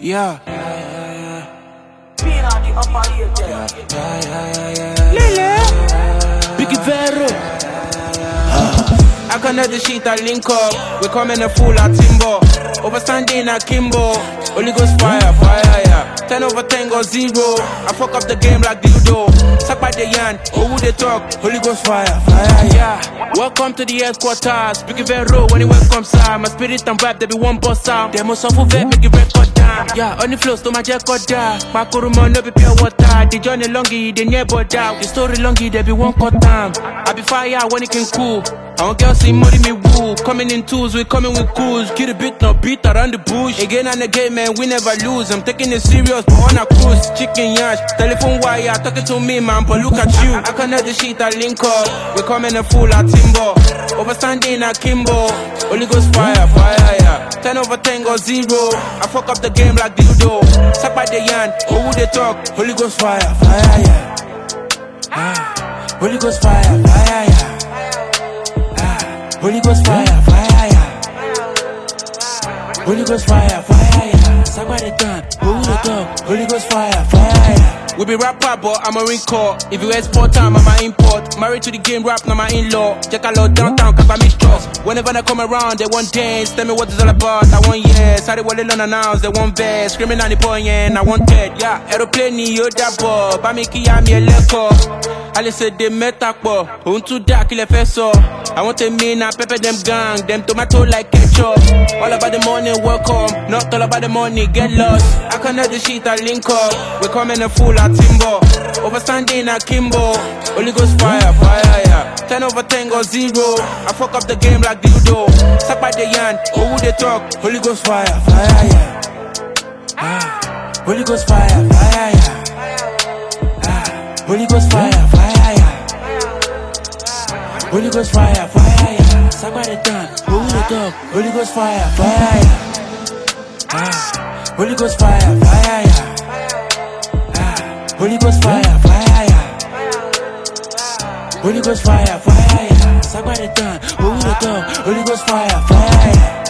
Yeah. Being on the upper here, Lele. Biggie Vero. I connect the sheet, I link up. We coming a full at Timbo. Overstanding at Kimbo. Holy Ghost fire, yeah. 10 over 10 go 0. I fuck up the game like dildo. Suck by the yan, who would they talk? Holy Ghost fire, yeah. Welcome to the headquarters. Biggie Vero, when you welcome sir. My spirit and vibe, they be one boss sound. They must suffer vet, make it record down. Yeah, on the flows to my record down. My kuruma no be pure water. The journey longy, the nearby down. The story longy, they be one cut down. I be fire when it can cool. I want girls see money me woo. Coming in twos, we coming with cools. Kill the beat, no beat around the bush. Again and again, man, we never lose. I'm taking it serious, but on a cruise. Chicken yash, telephone wire, talking to me, man, but look at you. I connect the sheet, I link up. We coming a full at Timbo. Overstanding at Kimbo. Holy Ghost fire, yeah. 10 over 10 go 0. I fuck up the game like dildo. Suck by the yan, who would they talk? Holy Ghost fire, yeah. Holy Ghost fire, yeah. Holy Ghost fire, yeah. Holy Ghost fire, yeah. Somebody done, who would have done? Holy Ghost fire, yeah. We be rapper, but I'm a ring call. If you export time, I'm a import. Married to the game, rap, now my in-law. Check out low downtown, cause I mistrust. Whenever they come around, they want dance. Tell me what it's all about, I want yes. How they want it unannounced, they want best. Screaming on the point, yeah, I want dead, yeah. Aeroplane, yo, that boy. Bamiki, I'm a leko. I said they met up, on too dark, il est fait so. I want to mean, I pepper them gang, them tomato like ketchup. All about the money, welcome. Not all about the money, get lost. I connect the sheet, I link up. We coming a full at Timbo. Overstanding at Kimbo. Holy Ghost fire, yeah. 10 over 10 go 0. I fuck up the game like dildo. Suck by the yan, who would they talk? Holy Ghost fire, yeah. Holy Ghost fire, yeah. Holy Ghost fire, yeah. Holy Ghost fire, yeah. Somebody done, who would they talk? Holy Ghost fire, yeah. Holy Ghost fire, yeah. Holy Ghost fire, yeah. Holy Ghost fire, yeah. Somebody done, who would have done? Holy Ghost fire, yeah.